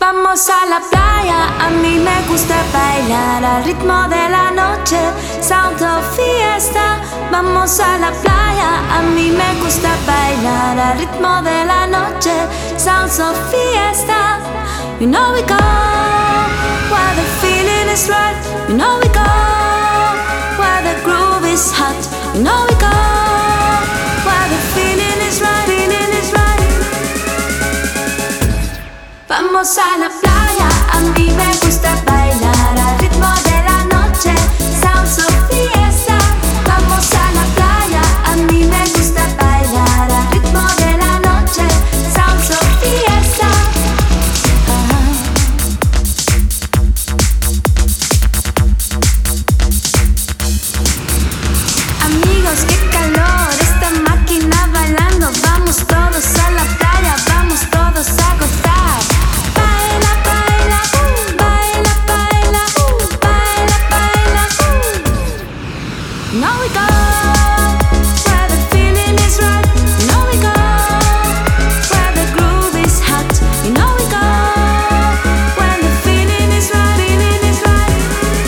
Vamos a la playa, a mí me gusta bailar al ritmo de la noche, sound of fiesta. Vamos a la playa, a mí me gusta bailar al ritmo de la noche, sounds of fiesta. You know we go where the feeling is right. You know we go where the groove is hot. You know we go where the feeling is right. Feeling is right. Vamos a la playa, a mí me gusta bailar al ritmo de la noche, sounds of fiesta. Vamos a la playa, a mí me gusta bailar al ritmo de la noche, sounds of fiesta. Amigos, qué calor, esta máquina bailando. Vamos todos a la playa, vamos todos a gozar. Baila, baila, baila, baila, baila, baila. Now we go where the feeling is right. Now we go where the groove is hot. You know we go when the feeling is right. Feeling is right.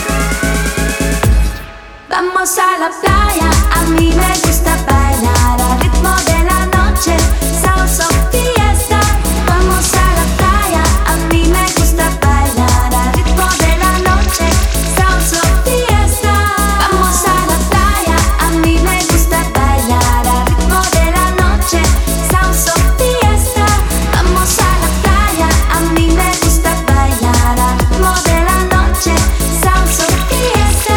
Vamos a la playa, a mí me gusta bailar al ritmo de la noche, sounds of fiesta. Vamos a la playa, a mí me gusta bailar al ritmo de la noche, sounds of fiesta. Vamos a la playa, a mí me gusta bailar al ritmo de la noche, sounds of fiesta. Vamos a la playa, a mí me gusta bailar al ritmo de la noche, sounds of fiesta.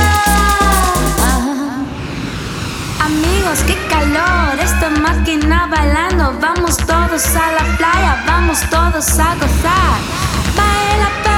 Amigos, qué calor, esta máquina bailando. Vamos todos a la playa, vamos todos a gozar. Baila, baila.